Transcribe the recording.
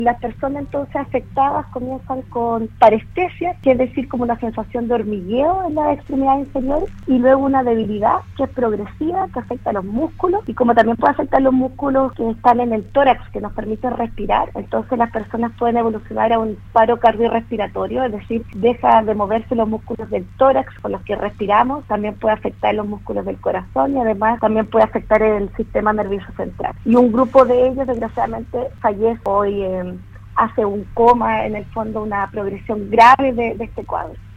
Las personas entonces afectadas comienzan con parestesia, que es decir, como una sensación de hormigueo en la extremidad inferior, y luego una debilidad que es progresiva, que afecta a los músculos, y como también puede afectar los músculos que están en el tórax, que nos permiten respirar, entonces las personas pueden evolucionar a un paro cardiorrespiratorio, es decir, deja de moverse los músculos del tórax con los que respiramos, también puede afectar los músculos del corazón y además también puede afectar el sistema nervioso central. Y un grupo de ellos, desgraciadamente, fallece hoy, hace un coma, en el fondo una progresión grave de este cuadro.